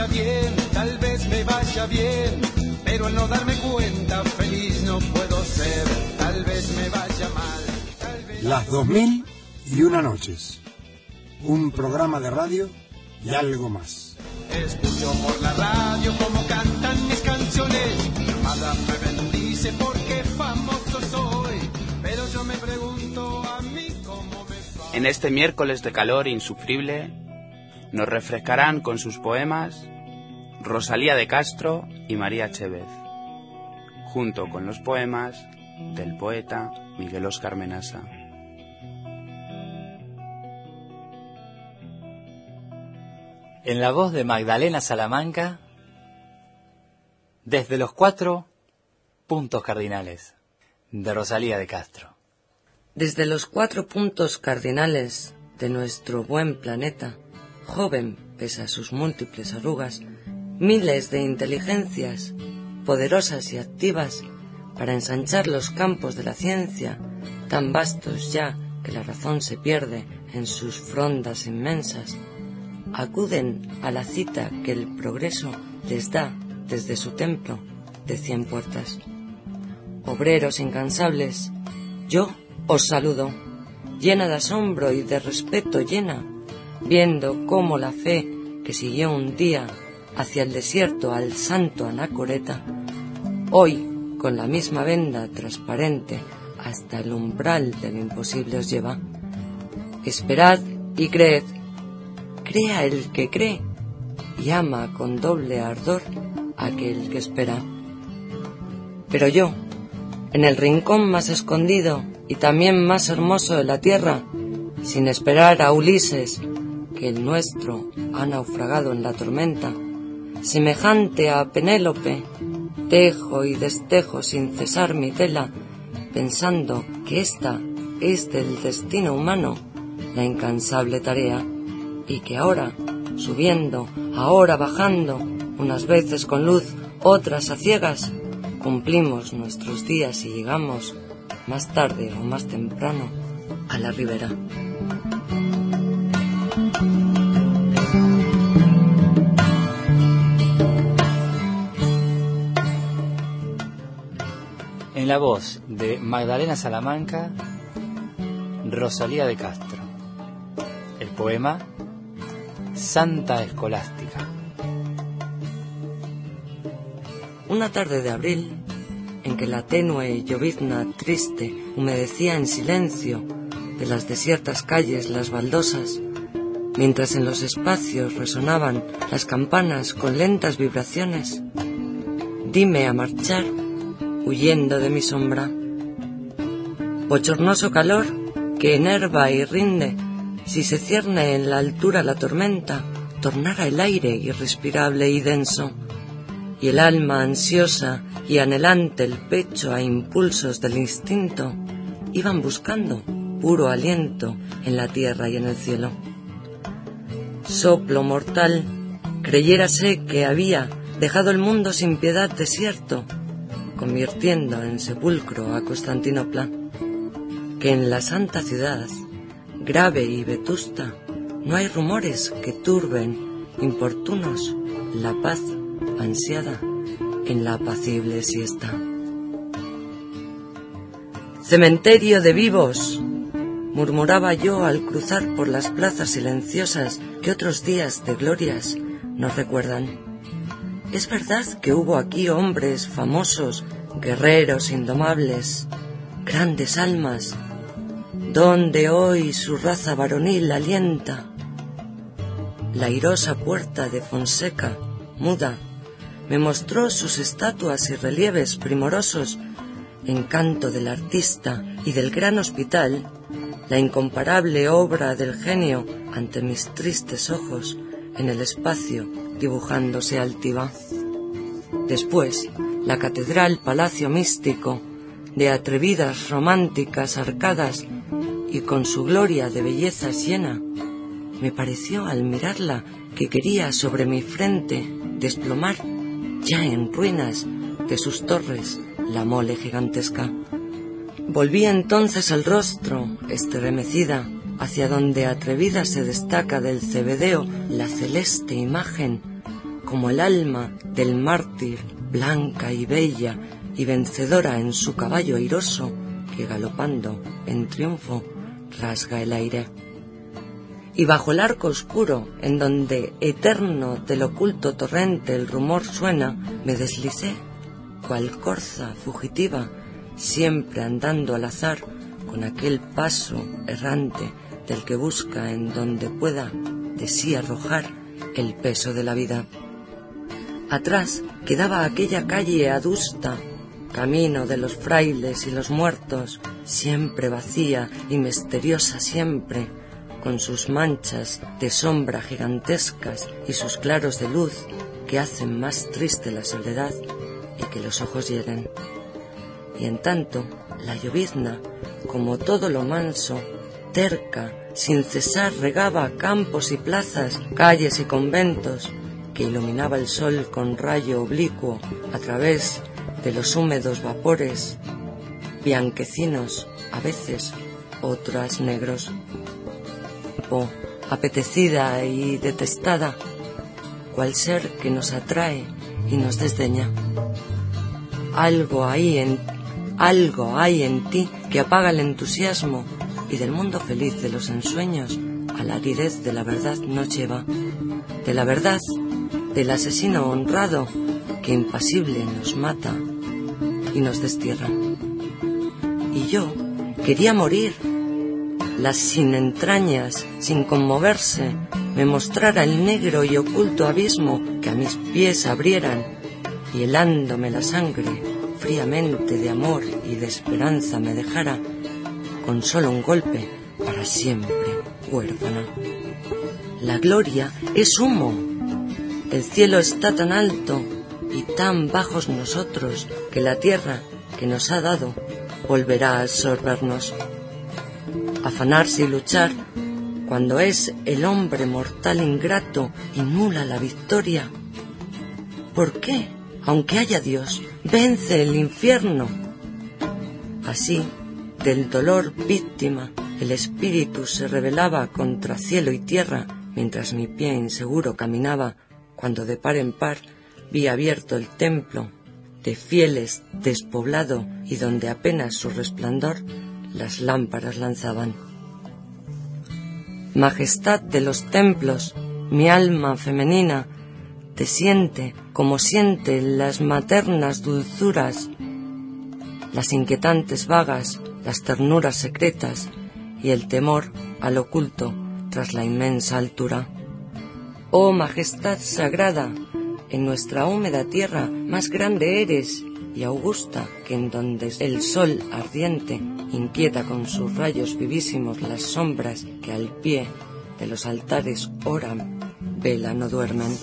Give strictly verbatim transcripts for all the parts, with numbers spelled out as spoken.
vaya bien, tal vez me vaya bien, pero al no darme cuenta feliz no puedo ser, tal vez me vaya mal. Tal vez... Las dos mil y una noches, un programa de radio y algo más. Escucho por la radio como cantan mis canciones, mi amada me bendice porque famoso soy, pero yo me pregunto a mí cómo me va. En este miércoles de calor insufrible nos refrescarán con sus poemas Rosalía de Castro y María Chévez, junto con los poemas del poeta Miguel Óscar Menasa. En la voz de Magdalena Salamanca, desde los cuatro puntos cardinales, de Rosalía de Castro. Desde los cuatro puntos cardinales de nuestro buen planeta, joven pese a sus múltiples arrugas, miles de inteligencias poderosas y activas para ensanchar los campos de la ciencia, tan vastos ya que la razón se pierde en sus frondas inmensas, acuden a la cita que el progreso les da desde su templo de cien puertas. Obreros incansables, yo os saludo, llena de asombro y de respeto llena, viendo cómo la fe que siguió un día hacia el desierto al santo Anacoreta, hoy con la misma venda transparente hasta el umbral del imposible os lleva. Esperad y creed, crea el que cree y ama con doble ardor aquel que espera. Pero yo, en el rincón más escondido y también más hermoso de la tierra, sin esperar a Ulises, que el nuestro ha naufragado en la tormenta, semejante a Penélope, tejo y destejo sin cesar mi tela, pensando que esta es del destino humano la incansable tarea, y que ahora, subiendo, ahora bajando, unas veces con luz, otras a ciegas, cumplimos nuestros días y llegamos, más tarde o más temprano, a la ribera. En la voz de Magdalena Salamanca, Rosalía de Castro. El poema Santa Escolástica. Una tarde de abril, en que la tenue llovizna triste humedecía en silencio de las desiertas calles las baldosas, mientras en los espacios resonaban las campanas con lentas vibraciones, dime a marchar, huyendo de mi sombra. Bochornoso calor que enerva y rinde, si se cierne en la altura la tormenta, tornara el aire irrespirable y denso, y el alma ansiosa y anhelante el pecho a impulsos del instinto, iban buscando puro aliento en la tierra y en el cielo. Soplo mortal, creyérase que había dejado el mundo sin piedad desierto, convirtiendo en sepulcro a Constantinopla, que en la santa ciudad, grave y vetusta, no hay rumores que turben, importunos, la paz ansiada en la apacible siesta. Cementerio de vivos, murmuraba yo al cruzar por las plazas silenciosas que otros días de glorias nos recuerdan. Es verdad que hubo aquí hombres famosos, guerreros indomables, grandes almas, donde hoy su raza varonil alienta. La airosa puerta de Fonseca, muda, me mostró sus estatuas y relieves primorosos, encanto del artista y del gran hospital, la incomparable obra del genio ante mis tristes ojos en el espacio dibujándose altiva. Después, la catedral palacio místico, de atrevidas románticas arcadas y con su gloria de bellezas llena, me pareció al mirarla que quería sobre mi frente desplomar, ya en ruinas de sus torres, la mole gigantesca. Volví entonces el rostro, estremecida, hacia donde atrevida se destaca del cebedeo la celeste imagen, como el alma del mártir, blanca y bella y vencedora en su caballo airoso, que galopando en triunfo rasga el aire. Y bajo el arco oscuro, en donde eterno del oculto torrente el rumor suena, me deslicé, cual corza fugitiva, siempre andando al azar, con aquel paso errante del que busca en donde pueda de sí arrojar el peso de la vida. Atrás quedaba aquella calle adusta, camino de los frailes y los muertos, siempre vacía y misteriosa siempre, con sus manchas de sombra gigantescas y sus claros de luz que hacen más triste la soledad y que los ojos hieren. Y en tanto, la llovizna, como todo lo manso, terca, sin cesar regaba campos y plazas, calles y conventos, que iluminaba el sol con rayo oblicuo a través de los húmedos vapores, bianquecinos a veces, otras negros. Oh, apetecida y detestada, cual ser que nos atrae y nos desdeña. Algo hay en, algo hay en ti que apaga el entusiasmo y del mundo feliz de los ensueños a la aridez de la verdad nos lleva, de la verdad del asesino honrado que impasible nos mata y nos destierra. Y yo quería morir, las sin entrañas, sin conmoverse, me mostrara el negro y oculto abismo que a mis pies abrieran, y helándome la sangre fríamente de amor y de esperanza me dejara, con solo un golpe, para siempre huérfana. La gloria es humo, el cielo está tan alto y tan bajos nosotros que la tierra que nos ha dado volverá a absorbernos. Afanarse y luchar cuando es el hombre mortal ingrato y nula la victoria. ¿Por qué, aunque haya Dios, vence el infierno? Así, del dolor víctima, el espíritu se rebelaba contra cielo y tierra, mientras mi pie inseguro caminaba, cuando de par en par vi abierto el templo, de fieles despoblado y donde apenas su resplandor las lámparas lanzaban. Majestad de los templos, mi alma femenina te siente como sienten las maternas dulzuras, las inquietantes vagas, las ternuras secretas y el temor al oculto tras la inmensa altura. Oh majestad sagrada, en nuestra húmeda tierra más grande eres y augusta que en donde el sol ardiente inquieta con sus rayos vivísimos las sombras que al pie de los altares oran, velan o duermen.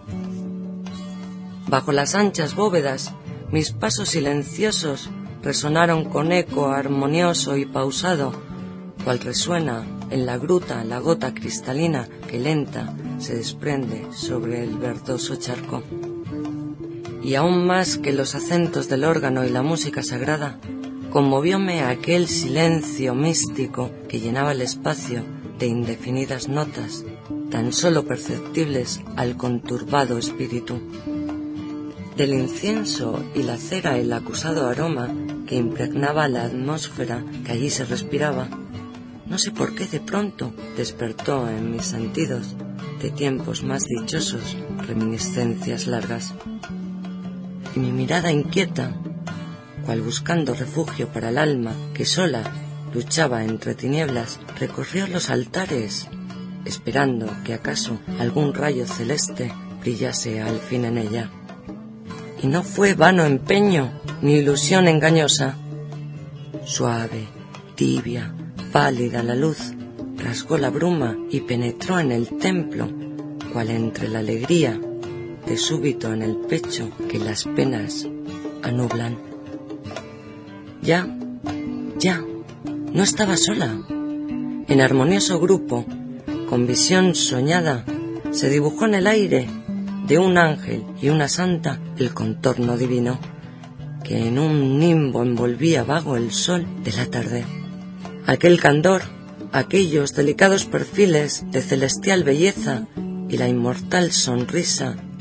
Bajo las anchas bóvedas, mis pasos silenciosos resonaron con eco armonioso y pausado, cual resuena en la gruta la gota cristalina que lenta se desprende sobre el verdoso charco. Y aún más que los acentos del órgano y la música sagrada, conmovióme aquel silencio místico que llenaba el espacio de indefinidas notas, tan solo perceptibles al conturbado espíritu. Del incienso y la cera el acusado aroma que impregnaba la atmósfera que allí se respiraba, no sé por qué de pronto despertó en mis sentidos de tiempos más dichosos reminiscencias largas. Y mi mirada inquieta, cual buscando refugio para el alma que sola luchaba entre tinieblas, recorrió los altares, esperando que acaso algún rayo celeste brillase al fin en ella. Y no fue vano empeño ni ilusión engañosa. Suave, tibia, pálida la luz rasgó la bruma y penetró en el templo, cual entre la alegría de súbito en el pecho que las penas anublan. Ya, ya, no estaba sola. En armonioso grupo, con visión soñada, se dibujó en el aire de un ángel y una santa el contorno divino, que en un nimbo envolvía vago el sol de la tarde. Aquel candor, aquellos delicados perfiles de celestial belleza y la inmortal sonrisa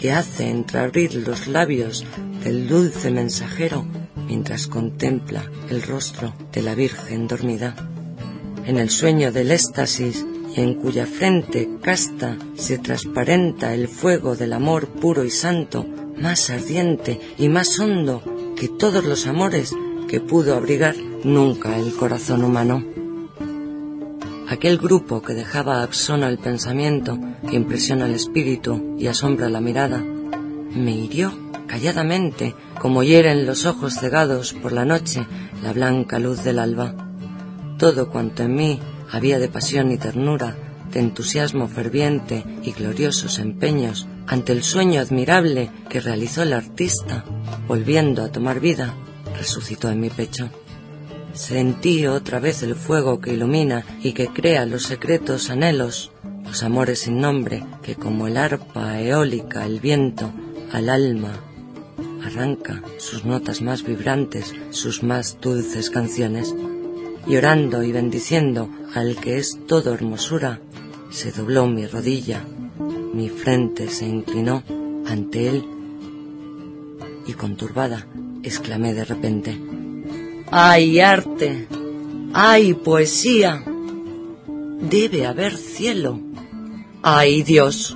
que hace entreabrir los labios del dulce mensajero mientras contempla el rostro de la Virgen dormida. En el sueño del éxtasis y en cuya frente casta se transparenta el fuego del amor puro y santo, más ardiente y más hondo que todos los amores que pudo abrigar nunca el corazón humano. Aquel grupo que dejaba absono el pensamiento, que impresiona el espíritu y asombra la mirada, me hirió calladamente, como hieren los ojos cegados por la noche la blanca luz del alba. Todo cuanto en mí había de pasión y ternura, de entusiasmo ferviente y gloriosos empeños ante el sueño admirable que realizó el artista, volviendo a tomar vida, resucitó en mi pecho. Sentí otra vez el fuego que ilumina y que crea los secretos anhelos, los amores sin nombre que como el arpa eólica el viento al alma arranca sus notas más vibrantes, sus más dulces canciones. Y orando y bendiciendo al que es todo hermosura, se dobló mi rodilla, mi frente se inclinó ante él y conturbada exclamé de repente: ¡ay arte! ¡ay poesía! Debe haber cielo. ¡ay Dios!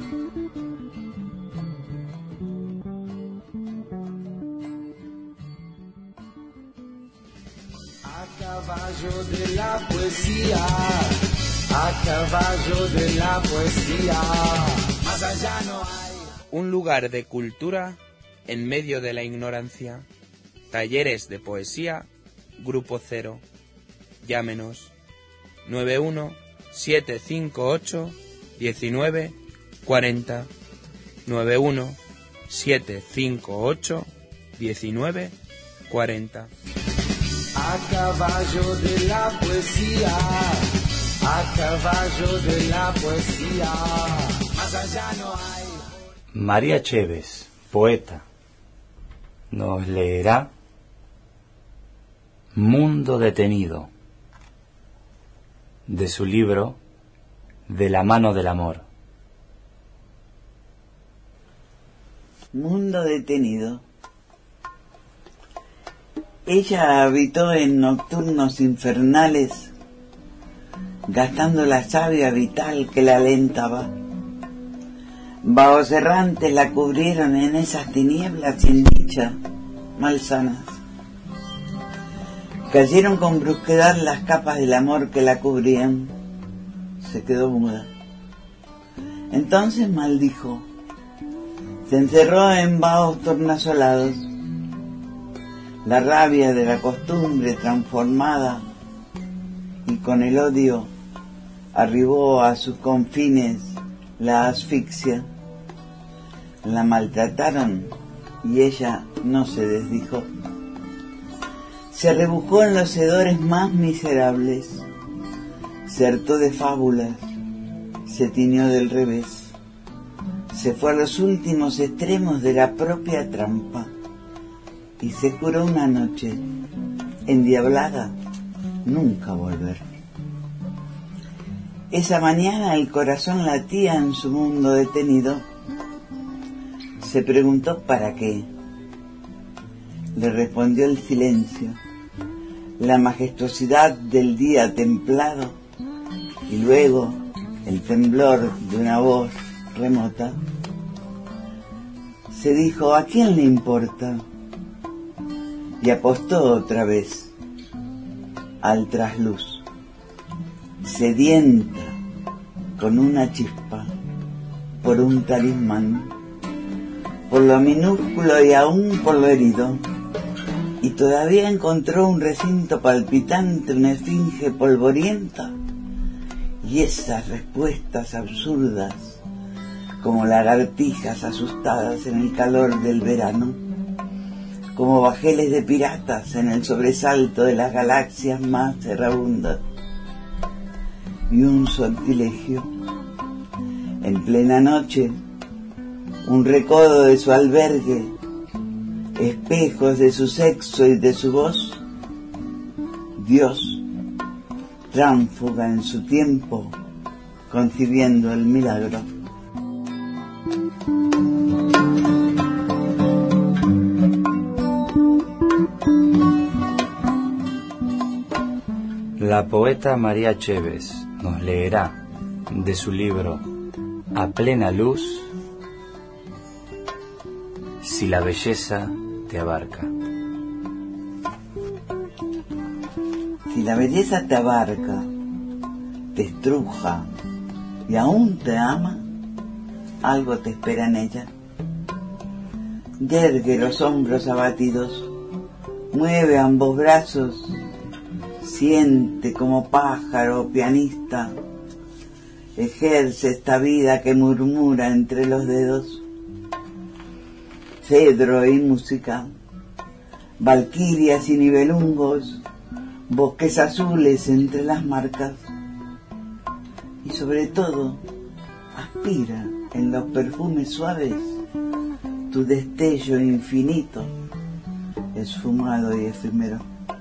De la poesía, a caballo de la poesía, más allá no hay. Un lugar de cultura en medio de la ignorancia. Talleres de poesía, Grupo Cero. Llámenos nueve uno siete cinco ocho diecinueve cuarenta, nueve uno siete cinco ocho diecinueve cuarenta. A caballo de la poesía, a caballo de la poesía, más allá no hay. María Chévez, poeta, nos leerá Mundo detenido, de su libro De la mano del amor. Mundo detenido. Ella habitó en nocturnos infernales, gastando la savia vital que la alentaba. Vagos errantes la cubrieron en esas tinieblas sin dicha, malsanas. Cayeron con brusquedad las capas del amor que la cubrían. Se quedó muda. Entonces maldijo. Se encerró en vagos tornasolados. La rabia de la costumbre transformada y con el odio arribó a sus confines la asfixia. La maltrataron y ella no se desdijo. Se rebujó en los hedores más miserables, se hartó de fábulas, se tiñó del revés, se fue a los últimos extremos de la propia trampa y se juró una noche, endiablada, nunca volver. Esa mañana el corazón latía en su mundo detenido. Se preguntó para qué. Le respondió el silencio, la majestuosidad del día templado y luego el temblor de una voz remota. Se dijo, ¿a quién le importa? Y apostó otra vez al trasluz, sedienta con una chispa por un talismán, por lo minúsculo y aún por lo herido, y todavía encontró un recinto palpitante, una esfinge polvorienta, y esas respuestas absurdas como lagartijas asustadas en el calor del verano, como bajeles de piratas en el sobresalto de las galaxias más errabundas. Y un sortilegio. En plena noche, un recodo de su albergue, espejos de su sexo y de su voz, Dios, tránsfuga en su tiempo, concibiendo el milagro. La poeta María Chévez nos leerá de su libro A plena luz, Si la belleza te abarca. Si la belleza te abarca, te estruja y aún te ama, algo te espera en ella. Yergue los hombros abatidos, mueve ambos brazos, siente como pájaro pianista, ejerce esta vida que murmura entre los dedos. Cedro y música, valquirias y nibelungos, bosques azules entre las marcas, y sobre todo aspira en los perfumes suaves tu destello infinito, esfumado y efímero.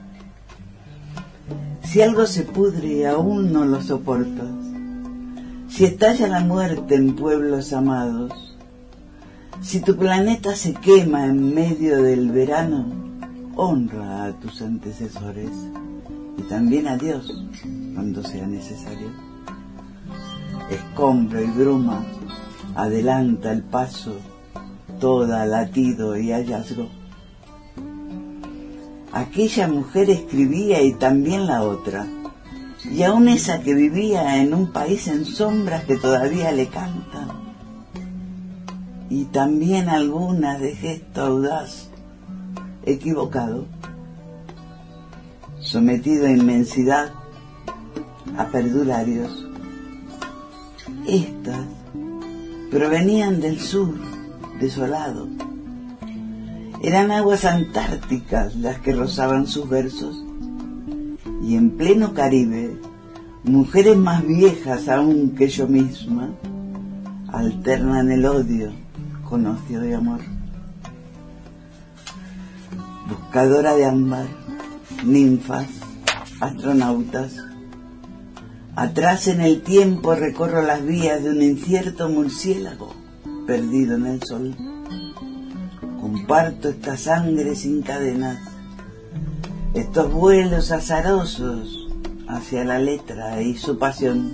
Si algo se pudre y aún no lo soportas, si estalla la muerte en pueblos amados, si tu planeta se quema en medio del verano, honra a tus antecesores y también a Dios cuando sea necesario. Escombro y bruma, adelanta el paso, toda latido y hallazgo. Aquella mujer escribía y también la otra, y aún esa que vivía en un país en sombras que todavía le cantan, y también algunas de gesto audaz, equivocado, sometido a inmensidad, a perdularios. Estas provenían del sur, desolado. Eran aguas antárticas las que rozaban sus versos, y en pleno Caribe, mujeres más viejas aún que yo misma alternan el odio con ocio y amor. Buscadora de ámbar, ninfas, astronautas, atrás en el tiempo recorro las vías de un incierto murciélago perdido en el sol. Comparto esta sangre sin cadenas, estos vuelos azarosos hacia la letra y su pasión.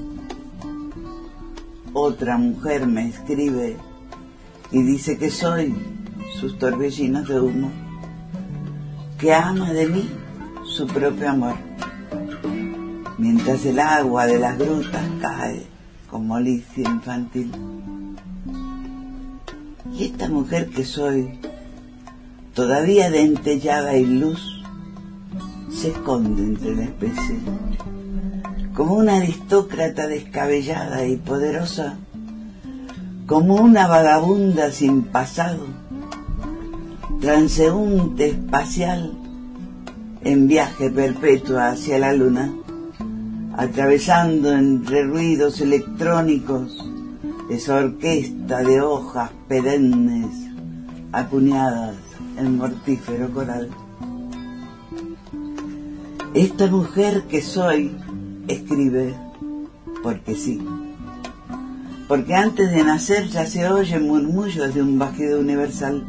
Otra mujer me escribe y dice que soy sus torbellinos de humo, que ama de mí su propio amor, mientras el agua de las grutas cae como licia infantil. Y esta mujer que soy, todavía dentellada y luz, se esconde entre la especie, como una aristócrata descabellada y poderosa, como una vagabunda sin pasado, transeúnte espacial en viaje perpetuo hacia la luna, atravesando entre ruidos electrónicos esa orquesta de hojas perennes acuñadas en mortífero coral. Esta mujer que soy escribe porque sí, porque antes de nacer ya se oyen murmullos de un bajido universal,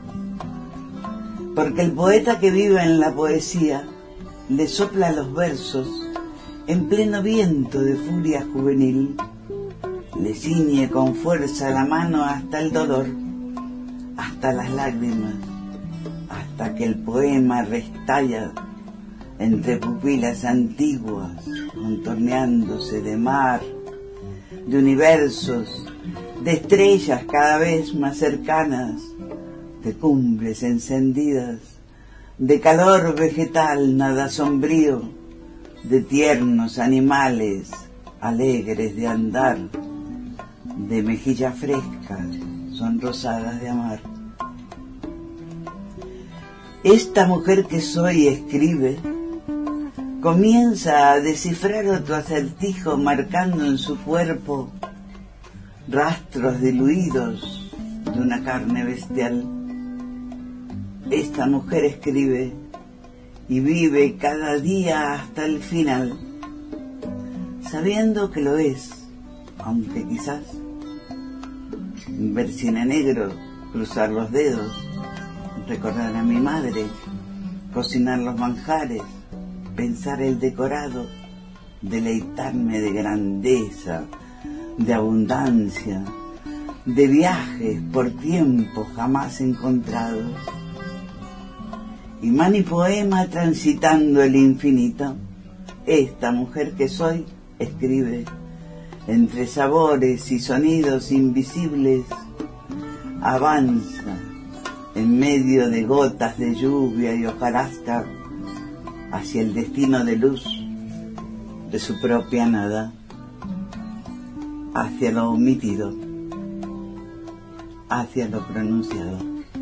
porque el poeta que vive en la poesía le sopla los versos en pleno viento de furia juvenil, le ciñe con fuerza la mano hasta el dolor, hasta las lágrimas, hasta que el poema restalla entre pupilas antiguas, contorneándose de mar, de universos, de estrellas cada vez más cercanas, de cumbres encendidas, de calor vegetal nada sombrío, de tiernos animales alegres de andar, de mejillas frescas sonrosadas de amar. Esta mujer que soy escribe, comienza a descifrar otro acertijo marcando en su cuerpo rastros diluidos de una carne bestial. Esta mujer escribe y vive cada día hasta el final, sabiendo que lo es, aunque quizás ver cine negro, cruzar los dedos, recordar a mi madre, cocinar los manjares, pensar el decorado, deleitarme de grandeza, de abundancia, de viajes por tiempos jamás encontrados. Imán y poema transitando el infinito, esta mujer que soy escribe entre sabores y sonidos invisibles, avanza en medio de gotas de lluvia y hojarasca hacia el destino de luz de su propia nada, hacia lo omitido, hacia lo pronunciado.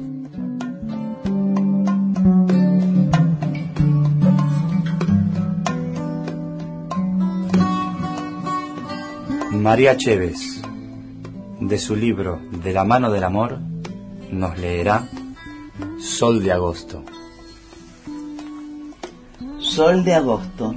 María Chévez, de su libro De la mano del amor, nos leerá Sol de agosto. Sol de agosto.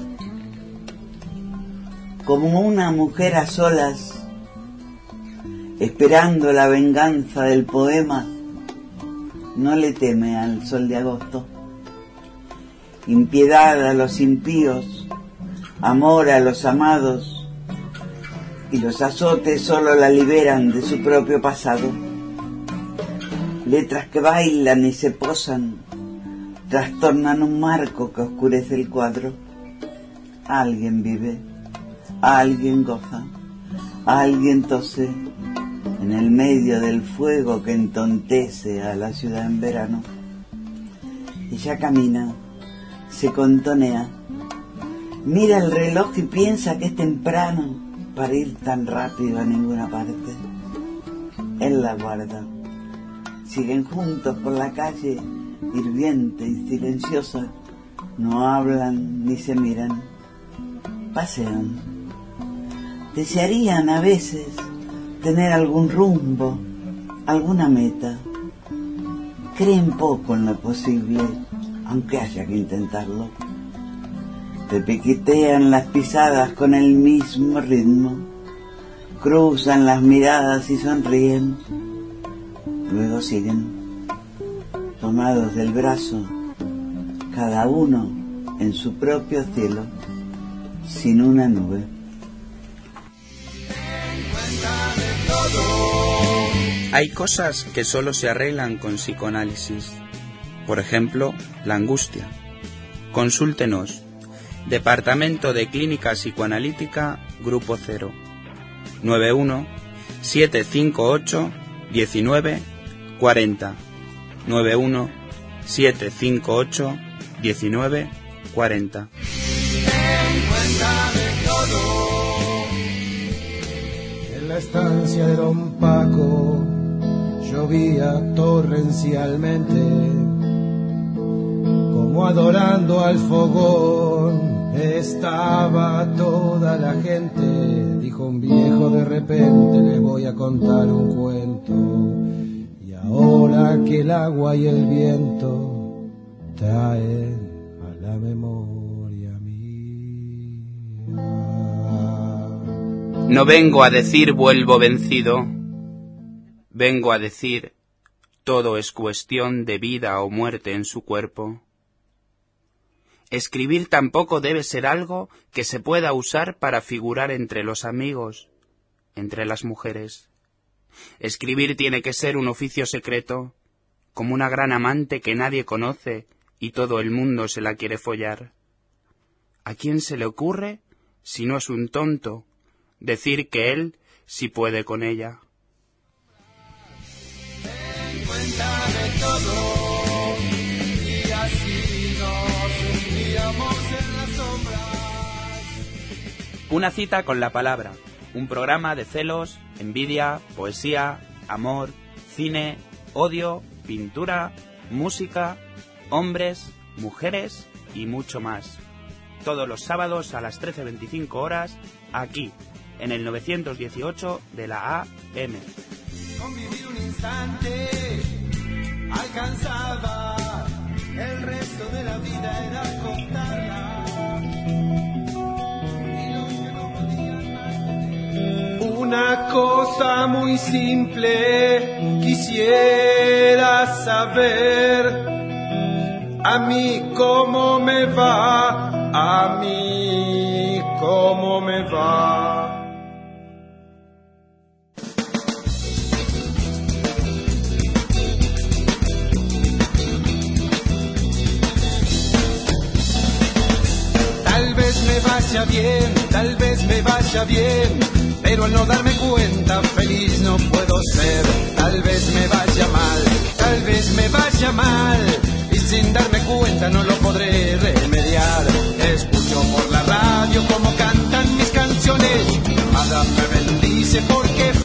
Como una mujer a solas, esperando la venganza del poema, no le teme al sol de agosto. Impiedad a los impíos, amor a los amados, y los azotes solo la liberan de su propio pasado. Letras que bailan y se posan, trastornan un marco que oscurece el cuadro. Alguien vive, alguien goza, alguien tose en el medio del fuego que entontece a la ciudad en verano. Ella camina, se contonea, mira el reloj y piensa que es temprano para ir tan rápido a ninguna parte. Él la guarda. Siguen juntos por la calle, hirviente y silenciosa. No hablan ni se miran. Pasean. Desearían a veces tener algún rumbo, alguna meta. Creen poco en lo posible, aunque haya que intentarlo. Repiquetean las pisadas con el mismo ritmo, cruzan las miradas y sonríen, luego siguen, tomados del brazo, cada uno en su propio cielo, sin una nube. Hay cosas que solo se arreglan con psicoanálisis. Por ejemplo, la angustia. Consúltenos. Departamento de Clínica Psicoanalítica, Grupo Cero. nueve uno siete cinco ocho uno nueve cuatro cero. nueve uno siete cinco ocho uno nueve cuatro cero. En la estancia de Don Paco llovía torrencialmente, como adorando al fogón estaba toda la gente. Dijo un viejo de repente: le voy a contar un cuento, y ahora que el agua y el viento traen a la memoria mía. No vengo a decir vuelvo vencido, vengo a decir todo es cuestión de vida o muerte en su cuerpo. Escribir tampoco debe ser algo que se pueda usar para figurar entre los amigos, entre las mujeres. Escribir tiene que ser un oficio secreto, como una gran amante que nadie conoce y todo el mundo se la quiere follar. ¿A quién se le ocurre, si no es un tonto, decir que él sí puede con ella? En cuenta de todo, y así nos hundíamos en las sombras. Una cita con la palabra, un programa de celos, envidia, poesía, amor, cine, odio, pintura, música, hombres, mujeres y mucho más. Todos los sábados a las trece veinticinco horas, aquí, en el novecientos dieciocho de la A M. Convivir un instante alcanzaba, el resto de la vida era contarla. Y los que no podían mantener una cosa muy simple, quisiera saber A mí cómo me va, a mí cómo me va. Tal vez me vaya bien, tal vez me vaya bien, pero al no darme cuenta feliz no puedo ser. Tal vez